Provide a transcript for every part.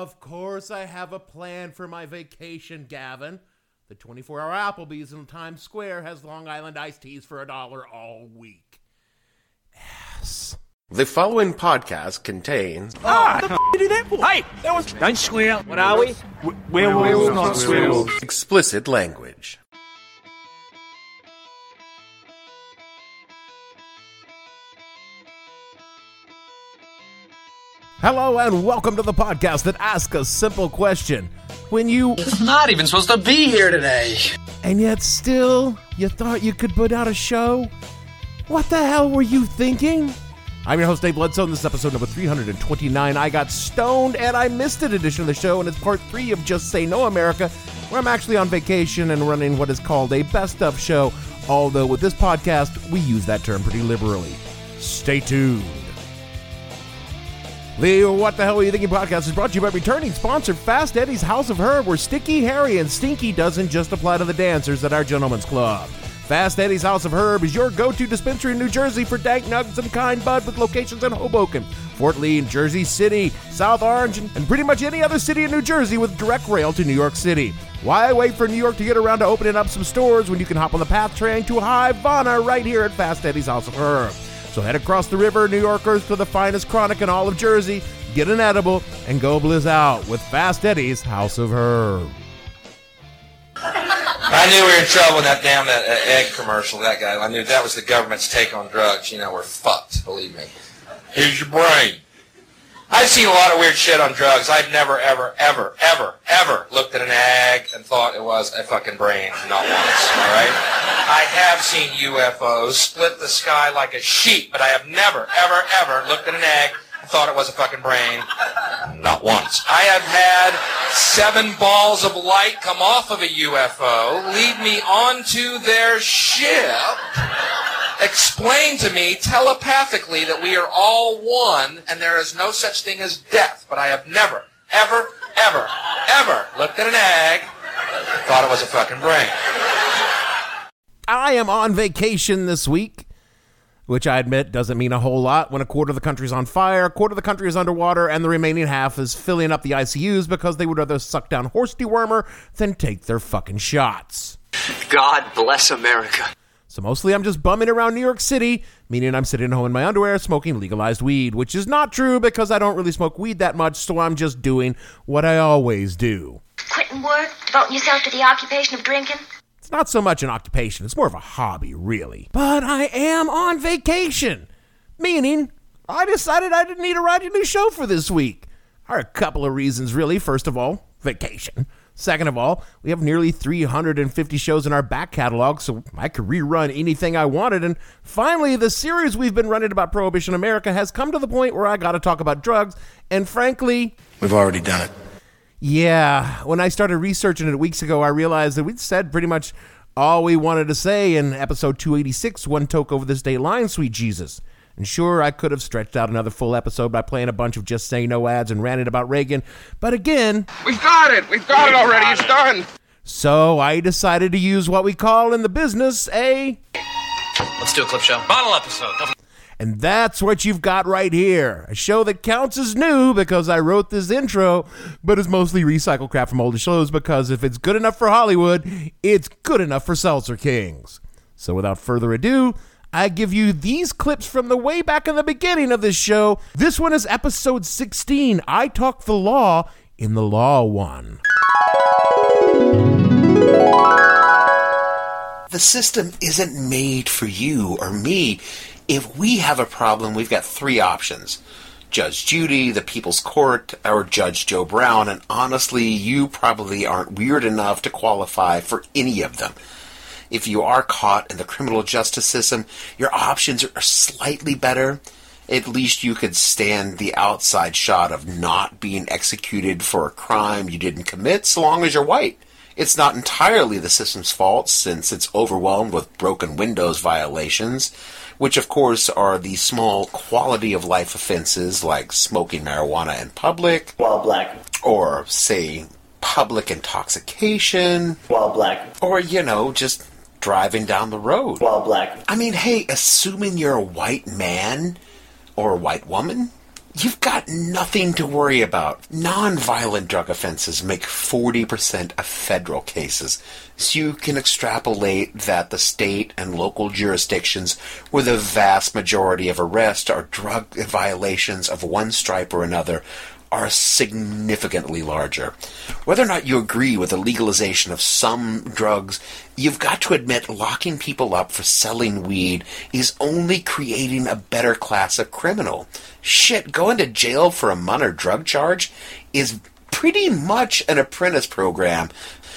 Of course I have a plan for my vacation, Gavin. The 24-hour Applebee's in Times Square has Long Island iced teas for $1 all week. Yes. The following podcast contains... What the f*** did you do that for? Hey, that was... Don't swear. What are we? Werewolves, not swearwolves. explicit language. Hello and welcome to the podcast that asks a simple question. When you... It's not even supposed to be here today. And yet still, you thought you could put out a show? What the hell were you thinking? I'm your host, Dave Bledsoe, and this is episode number 329. I got stoned and I missed an edition of the show, and it's part 3 of Just Say No America, where I'm actually on vacation and running what is called a best of show, although with this podcast, we use that term pretty liberally. Stay tuned. The What the Hell Are You Thinking podcast is brought to you by returning sponsor Fast Eddie's House of Herb, where Sticky, Harry, and Stinky doesn't just apply to the dancers at our Gentlemen's Club. Fast Eddie's House of Herb is your go-to dispensary in New Jersey for dank nugs and kind bud, with locations in Hoboken, Fort Lee, Jersey City, South Orange, and pretty much any other city in New Jersey with direct rail to New York City. Why wait for New York to get around to opening up some stores when you can hop on the PATH train to Havana right here at Fast Eddie's House of Herb? So head across the river, New Yorkers, to the finest chronic in all of Jersey, get an edible, and go blizz out with Fast Eddie's House of Herb. I knew we were in trouble in that damn egg commercial, that guy. I knew that was the government's take on drugs. You know, we're fucked, believe me. Here's your brain. I've seen a lot of weird shit on drugs. I've never, ever, ever, ever, ever looked at an egg and thought it was a fucking brain. Not once, all right? I have seen UFOs split the sky like a sheep, but I have never, ever, ever looked at an egg and thought it was a fucking brain. Not once. I have had 7 balls of light come off of a UFO, lead me onto their ship, explain to me telepathically that we are all one and there is no such thing as death. But I have never, ever, ever, ever looked at an egg and thought it was a fucking brain. I am on vacation this week, which I admit doesn't mean a whole lot when a quarter of the country's on fire, a quarter of the country is underwater, and the remaining half is filling up the ICUs because they would rather suck down horse dewormer than take their fucking shots. God bless America. So mostly I'm just bumming around New York City, meaning I'm sitting at home in my underwear smoking legalized weed, which is not true because I don't really smoke weed that much, so I'm just doing what I always do. Quitting work, devoting yourself to the occupation of drinking? It's not so much an occupation, it's more of a hobby, really. But I am on vacation, meaning I decided I didn't need to write a new show for this week. There are a couple of reasons, really. First of all, vacation. Second of all, we have nearly 350 shows in our back catalog, so I could rerun anything I wanted. And finally, the series we've been running about Prohibition America has come to the point where I gotta talk about drugs, and frankly... We've already done it. Yeah, when I started researching it weeks ago, I realized that we'd said pretty much all we wanted to say in episode 286, One Toke Over the State Line, Sweet Jesus. And sure, I could have stretched out another full episode by playing a bunch of Just Say No ads and ranting about Reagan, but again... We've got it already, it's done! So I decided to use what we call in the business a... Let's do a clip show. Bottle episode. And that's what you've got right here. A show that counts as new because I wrote this intro, but is mostly recycled crap from older shows because if it's good enough for Hollywood, it's good enough for Seltzer Kings. So without further ado, I give you these clips from the way back in the beginning of this show. This one is episode 16. I Talk the Law in the Law One. The system isn't made for you or me. If we have a problem, we've got 3 options. Judge Judy, the People's Court, or Judge Joe Brown, and honestly, you probably aren't weird enough to qualify for any of them. If you are caught in the criminal justice system, your options are slightly better. At least you could stand the outside shot of not being executed for a crime you didn't commit, so long as you're white. It's not entirely the system's fault, since it's overwhelmed with broken windows violations, which of course are the small quality-of-life offenses like smoking marijuana in public, while black, or, say, public intoxication, while black, or, just driving down the road. while black. I mean, hey, assuming you're a white man or a white woman, you've got nothing to worry about. Non-violent drug offenses make 40% of federal cases, so you can extrapolate that the state and local jurisdictions where the vast majority of arrests are drug violations of one stripe or another are significantly larger. Whether or not you agree with the legalization of some drugs, you've got to admit locking people up for selling weed is only creating a better class of criminal. Shit, going to jail for a minor drug charge is pretty much an apprentice program.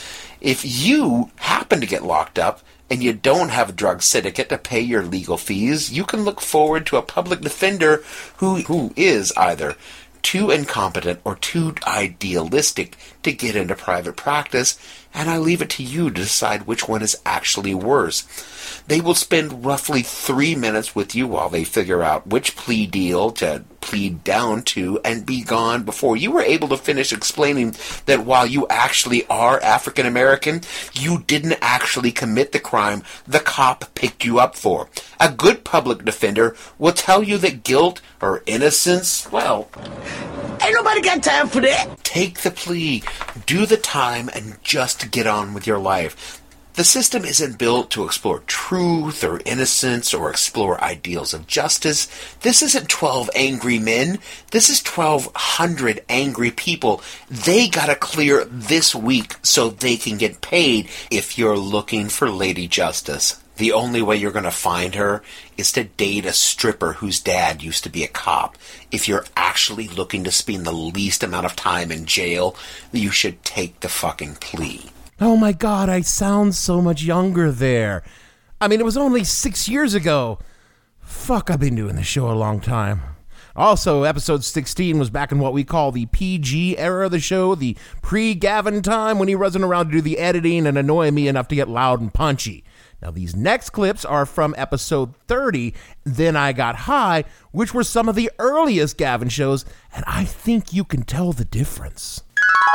If you happen to get locked up and you don't have a drug syndicate to pay your legal fees, you can look forward to a public defender who is either too incompetent or too idealistic to get into private practice, and I leave it to you to decide which one is actually worse. They will spend roughly 3 minutes with you while they figure out which plea deal to plead down to and be gone before you were able to finish explaining that while you actually are African American, you didn't actually commit the crime the cop picked you up for. A good public defender will tell you that guilt or innocence, well, ain't nobody got time for that. Take the plea, do the time, and just get on with your life. The system isn't built to explore truth or innocence or explore ideals of justice. This isn't 12 angry men. This is 1,200 angry people. They gotta clear this week so they can get paid. If you're looking for Lady Justice, the only way you're gonna find her is to date a stripper whose dad used to be a cop. If you're actually looking to spend the least amount of time in jail, you should take the fucking plea. Oh my God, I sound so much younger there. I mean, it was only 6 years ago. Fuck, I've been doing this show a long time. Also, episode 16 was back in what we call the PG era of the show, the pre-Gavin time when he wasn't around to do the editing and annoy me enough to get loud and punchy. Now, these next clips are from episode 30, Then I Got High, which were some of the earliest Gavin shows, and I think you can tell the difference.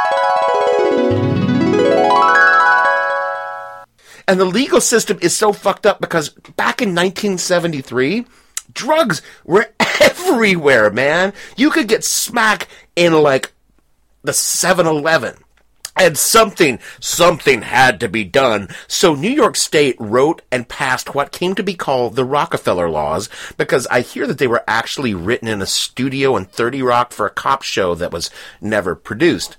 And the legal system is so fucked up because back in 1973, drugs were everywhere, man. You could get smack in, like, the 7-Eleven. And something had to be done. So New York State wrote and passed what came to be called the Rockefeller Laws, because I hear that they were actually written in a studio in 30 Rock for a cop show that was never produced.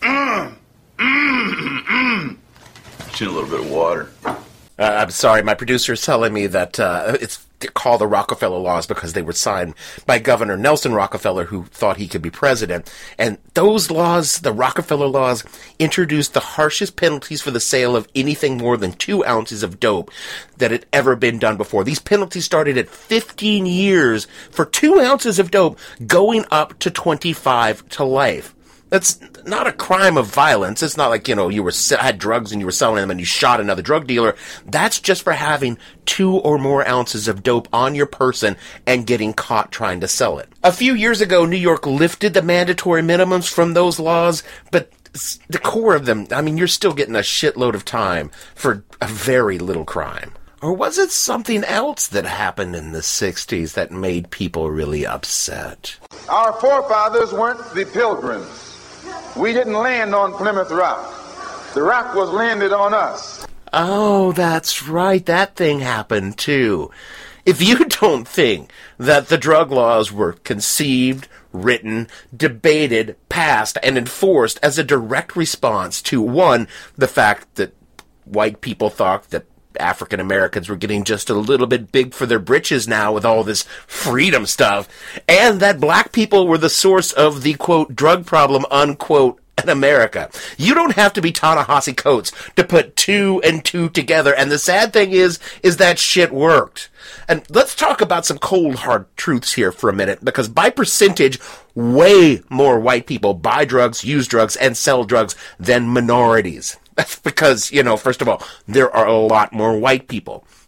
Just need a little bit of water. I'm sorry, my producer is telling me that it's called the Rockefeller Laws because they were signed by Governor Nelson Rockefeller, who thought he could be president. And those laws, the Rockefeller Laws, introduced the harshest penalties for the sale of anything more than 2 ounces of dope that had ever been done before. These penalties started at 15 years for 2 ounces of dope, going up to 25 to life. That's not a crime of violence. It's not like, you had drugs and you were selling them and you shot another drug dealer. That's just for having 2 or more ounces of dope on your person and getting caught trying to sell it. A few years ago, New York lifted the mandatory minimums from those laws, but the core of them, I mean, you're still getting a shitload of time for a very little crime. Or was it something else that happened in the 60s that made people really upset? Our forefathers weren't the Pilgrims. We didn't land on Plymouth Rock. The rock was landed on us. Oh, that's right. That thing happened, too. If you don't think that the drug laws were conceived, written, debated, passed, and enforced as a direct response to, one, the fact that white people thought that African Americans were getting just a little bit big for their britches now with all this freedom stuff, and that black people were the source of the, quote, drug problem, unquote, in America. You don't have to be Ta-Nehisi Coates to put 2 and 2 together, and the sad thing is that shit worked. And let's talk about some cold, hard truths here for a minute, because by percentage, way more white people buy drugs, use drugs, and sell drugs than minorities. That's because, first of all, there are a lot more white people.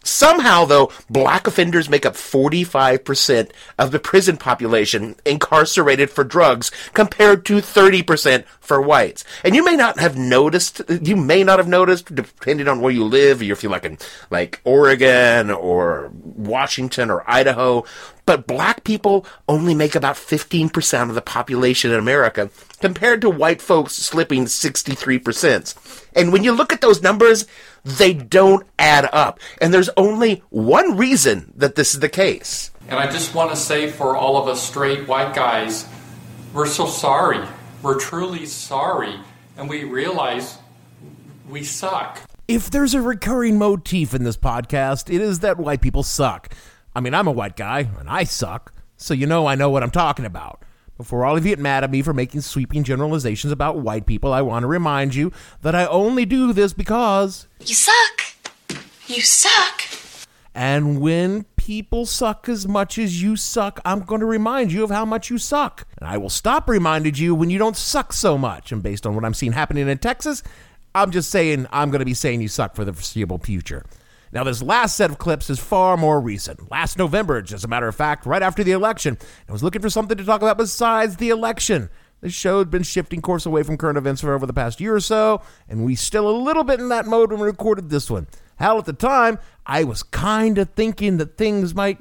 Somehow, though, black offenders make up 45% of the prison population incarcerated for drugs, compared to 30% for whites. And you may not have noticed, depending on where you live, or if you're like Oregon or Washington or Idaho, but black people only make about 15% of the population in America, compared to white folks slipping 63%. And when you look at those numbers, they don't add up. And there's only one reason that this is the case. And I just want to say, for all of us straight white guys, we're so sorry. We're truly sorry. And we realize we suck. If there's a recurring motif in this podcast, it is that white people suck. I mean, I'm a white guy, and I suck, so I know what I'm talking about. Before all of you get mad at me for making sweeping generalizations about white people, I want to remind you that I only do this because... You suck. You suck. And when people suck as much as you suck, I'm going to remind you of how much you suck. And I will stop reminding you when you don't suck so much. And based on what I'm seeing happening in Texas, I'm just saying I'm going to be saying you suck for the foreseeable future. Now, this last set of clips is far more recent. Last November, just a matter of fact, right after the election. I was looking for something to talk about besides the election. The show had been shifting course away from current events for over the past year or so, and we still a little bit in that mode when we recorded this one. Hell, at the time, I was kind of thinking that things might,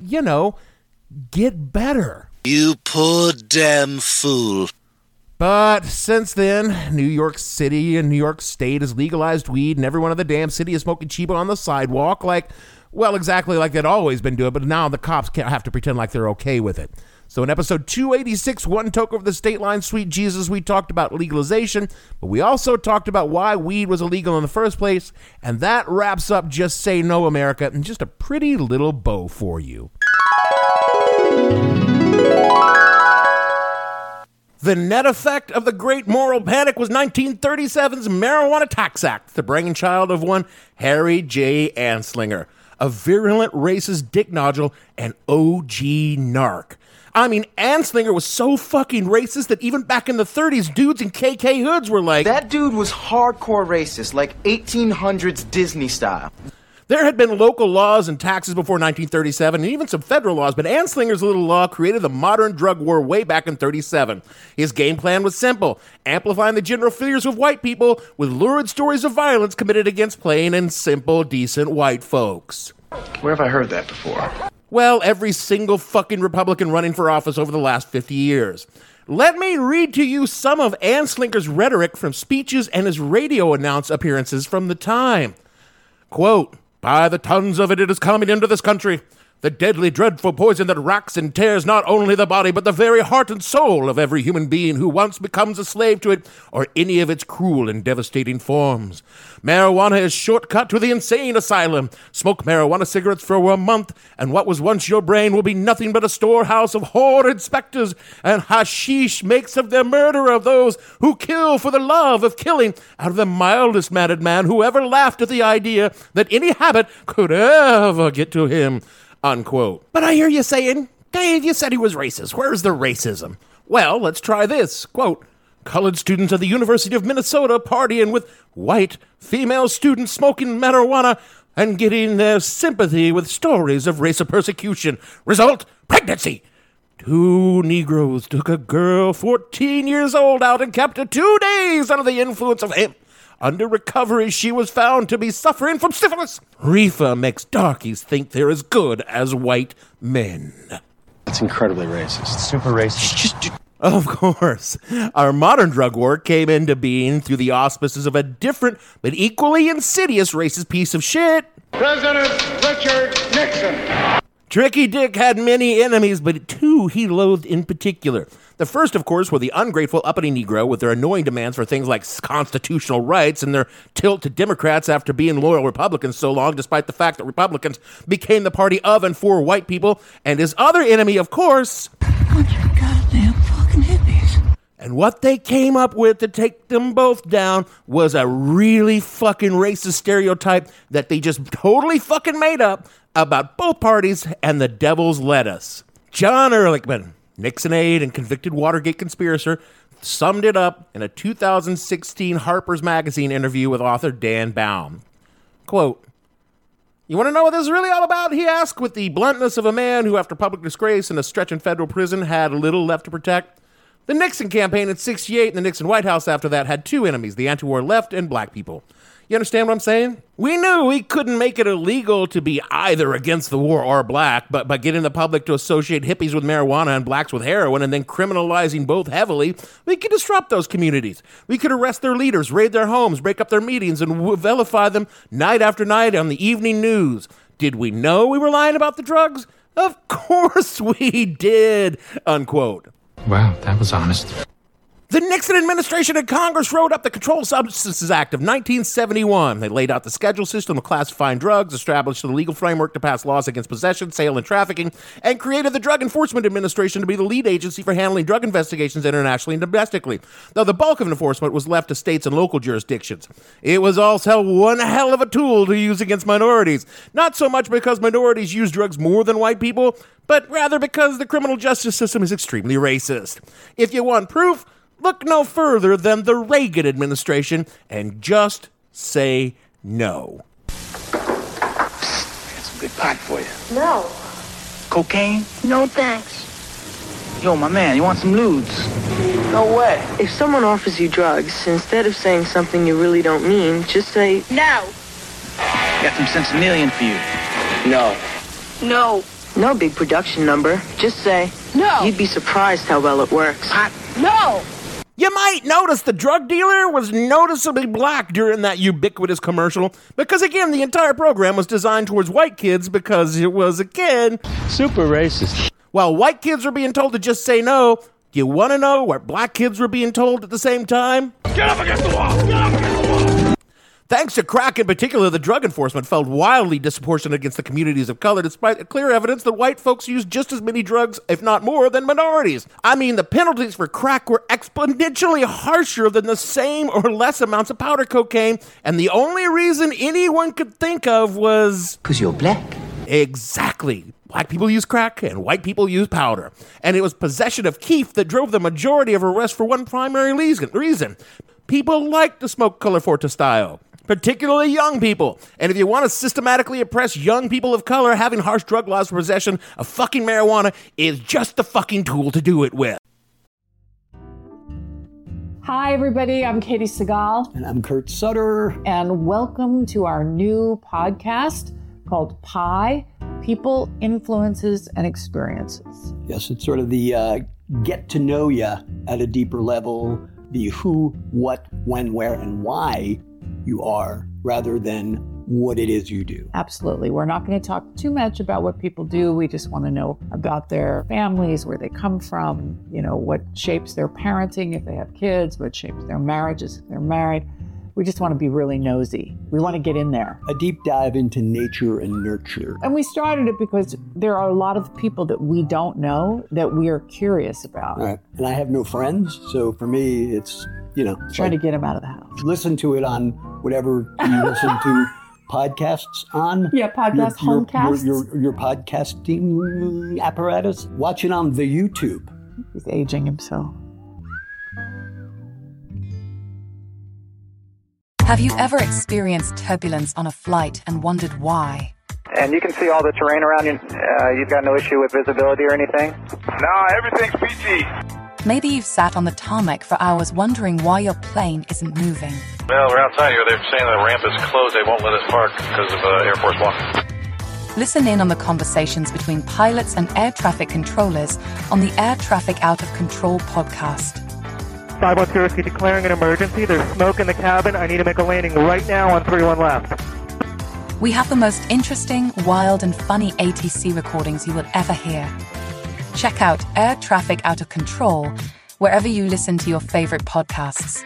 get better. You poor damn fool. But since then, New York City and New York State has legalized weed, and everyone in the damn city is smoking cheapo on the sidewalk, exactly like they'd always been doing, but now the cops can't have to pretend like they're okay with it. So in episode 286, One Toke Over the State Line, Sweet Jesus, we talked about legalization, but we also talked about why weed was illegal in the first place, and that wraps up Just Say No America in just a pretty little bow for you. The net effect of the Great Moral Panic was 1937's Marijuana Tax Act, the brainchild of one Harry J. Anslinger, a virulent racist dick nodule and OG narc. I mean, Anslinger was so fucking racist that even back in the 30s, dudes in KK hoods were like... That dude was hardcore racist, like 1800s Disney style. There had been local laws and taxes before 1937, and even some federal laws, but Anslinger's little law created the modern drug war way back in 37. His game plan was simple: amplifying the general fears of white people with lurid stories of violence committed against plain and simple, decent white folks. Where have I heard that before? Well, every single fucking Republican running for office over the last 50 years. Let me read to you some of Anslinger's rhetoric from speeches and his radio announce appearances from the time. Quote, "By the tons of it is coming into this country. The deadly, dreadful poison that racks and tears not only the body, but the very heart and soul of every human being who once becomes a slave to it or any of its cruel and devastating forms. Marijuana is shortcut to the insane asylum. Smoke marijuana cigarettes for a month, and what was once your brain will be nothing but a storehouse of horrid specters, and hashish makes of the murder of those who kill for the love of killing out of the mildest mannered man who ever laughed at the idea that any habit could ever get to him." Unquote. But I hear you saying, "Dave, you said he was racist. Where's the racism?" Well, let's try this. Quote, "College students at the University of Minnesota partying with white female students smoking marijuana and getting their sympathy with stories of racial persecution. Result, pregnancy. 2 Negroes took a girl 14 years old out and kept her 2 days under the influence of hemp. Under recovery, she was found to be suffering from syphilis. Reefer makes darkies think they're as good as white men." That's incredibly racist. Super racist. Of course, our modern drug war came into being through the auspices of a different but equally insidious racist piece of shit. President Richard Nixon. Tricky Dick had many enemies, but 2 he loathed in particular. The first, of course, were the ungrateful uppity Negro with their annoying demands for things like constitutional rights and their tilt to Democrats after being loyal Republicans so long, despite the fact that Republicans became the party of and for white people. And his other enemy, of course... bunch of goddamn fucking hippies. And what they came up with to take them both down was a really fucking racist stereotype that they just totally fucking made up about both parties and the devil's lettuce. John Ehrlichman, Nixon aide and convicted Watergate conspirator, summed it up in a 2016 Harper's Magazine interview with author Dan Baum. Quote, You want to know what this is really all about? He asked with the bluntness of a man who, after public disgrace and a stretch in federal prison, had little left to protect. The Nixon campaign in '68 and the Nixon White House after that had two enemies, the anti-war left and black people. You understand what I'm saying? We knew we couldn't make it illegal to be either against the war or black, but by getting the public to associate hippies with marijuana and blacks with heroin and then criminalizing both heavily, we could disrupt those communities. We could arrest their leaders, raid their homes, break up their meetings, and vilify them night after night on the evening news. Did we know we were lying about the drugs? Of course we did, unquote. Wow, that was honest. The Nixon administration and Congress wrote up the Controlled Substances Act of 1971. They laid out the schedule system of classifying drugs, established the legal framework to pass laws against possession, sale, and trafficking, and created the Drug Enforcement Administration to be the lead agency for handling drug investigations internationally and domestically, though the bulk of enforcement was left to states and local jurisdictions. It was also one hell of a tool to use against minorities, not so much because minorities use drugs more than white people, but rather because the criminal justice system is extremely racist. If you want proof, look no further than the Reagan administration and just say no. Got some good pot for you. No. Cocaine? No, thanks. Yo, my man, you want some lewds? No way. If someone offers you drugs, instead of saying something you really don't mean, just say No. Got some sensimillion for you. no. No. No big production number. Just say No. You'd be surprised how well it works. No. You might notice the drug dealer was noticeably black during that ubiquitous commercial because, again, the entire program was designed towards white kids because it was, again, super racist. While white kids were being told to just say no, you want to know what black kids were being told at the same time? Get up against the wall! Get up against the wall! Thanks to crack in particular, the drug enforcement felt wildly disproportionate against the communities of color, despite clear evidence that white folks use just as many drugs, if not more, than minorities. I mean, the penalties for crack were exponentially harsher than the same or less amounts of powder cocaine, and the only reason anyone could think of was... 'Cause you're black. Exactly. Black people use crack and white people use powder. And it was possession of keef that drove the majority of arrests for one primary reason. People like to smoke Color Forte style. Particularly young people. And if you want to systematically oppress young people of color, having harsh drug laws for possession of fucking marijuana is just the fucking tool to do it with. Hi, everybody. I'm Katie Segal. And I'm Kurt Sutter. And welcome to our new podcast called PIE, People, Influences, and Experiences. Yes, it's sort of the get to know you at a deeper level, the who, what, when, where, and why you are, rather than what it is you do. Absolutely. We're not going to talk too much about what people do. We just want to know about their families, where they come from, what shapes their parenting if they have kids, what shapes their marriages if they're married. We just want to be really nosy. We want to get in there. A deep dive into nature and nurture. And we started it because there are a lot of people that we don't know that we are curious about. Right. And I have no friends, so for me, it's, trying to get them out of the house. Listen to it on whatever you listen to podcasts on. Yeah, homecasts. Your podcasting apparatus. Watch it on the YouTube. He's aging himself. Have you ever experienced turbulence on a flight and wondered why? And you can see all the terrain around you. You've got no issue with visibility or anything? No, everything's PG. Maybe you've sat on the tarmac for hours wondering why your plane isn't moving. Well, we're outside here. They're saying the ramp is closed. They won't let us park because of Air Force One. Listen in on the conversations between pilots and air traffic controllers on the Air Traffic Out of Control podcast. 510 declaring an emergency. There's smoke in the cabin. I need to make a landing right now on 31 left. We have the most interesting, wild, and funny ATC recordings you will ever hear. Check out Air Traffic Out of Control wherever you listen to your favorite podcasts.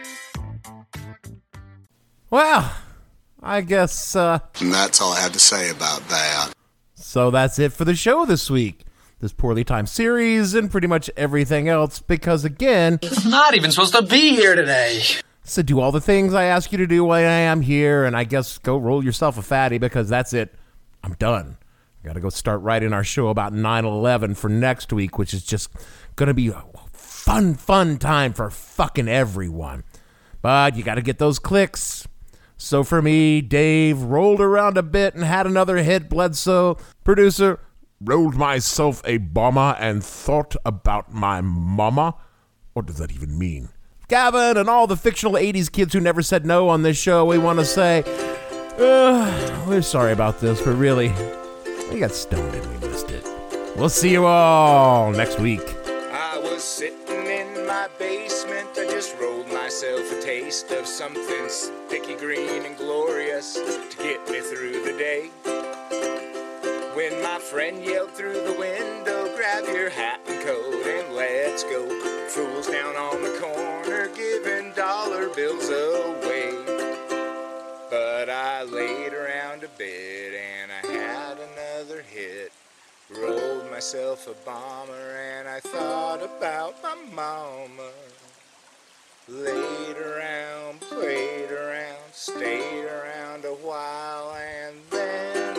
Well, I guess, And that's all I have to say about that. So that's it for the show this week. This poorly timed series and pretty much everything else because, again... It's not even supposed to be here today. So do all the things I ask you to do while I am here, and I guess go roll yourself a fatty because that's it. I'm done. I got to go start writing our show about 9/11 for next week, which is just going to be a fun time for fucking everyone. But you got to get those clicks. So for me, Dave rolled around a bit and had another hit. Bledsoe, producer, rolled myself a bomber and thought about my mama. What does that even mean? Gavin and all the fictional 80s kids who never said no on this show, we want to say, we're sorry about this, but really, we got stoned and we missed it. We'll see you all next week. I was sitting in my basement, I just rolled myself a taste of something sticky green and glorious to get me through the day. When my friend yelled through the window, grab your hat and coat and let's go. Fools down on the corner giving dollar bills away. But I laid around a bit and I had another hit. Rolled myself a bomber and I thought about my mama. Laid around, played around, stayed around a while, and then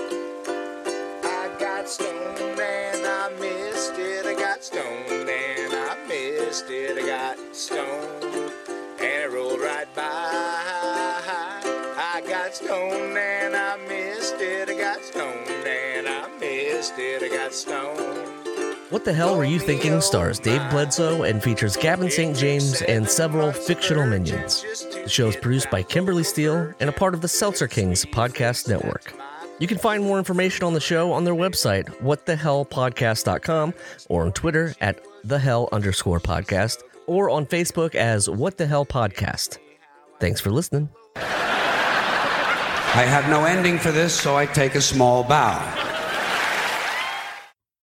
I got stoned and I missed it. I got stoned and I missed it. I got stoned and it rolled right by. I got stoned and I missed it. I got stoned and I missed it. I got stoned. What the Hell Were You Thinking stars Dave Bledsoe and features Gavin St. James and several fictional minions. The show is produced by Kimberly Steele and a part of the Seltzer Kings podcast network. You can find more information on the show on their website, whatthehellpodcast.com, or on Twitter at @thehell_podcast, or on Facebook as What the Hell Podcast. Thanks for listening. I have no ending for this, so I take a small bow.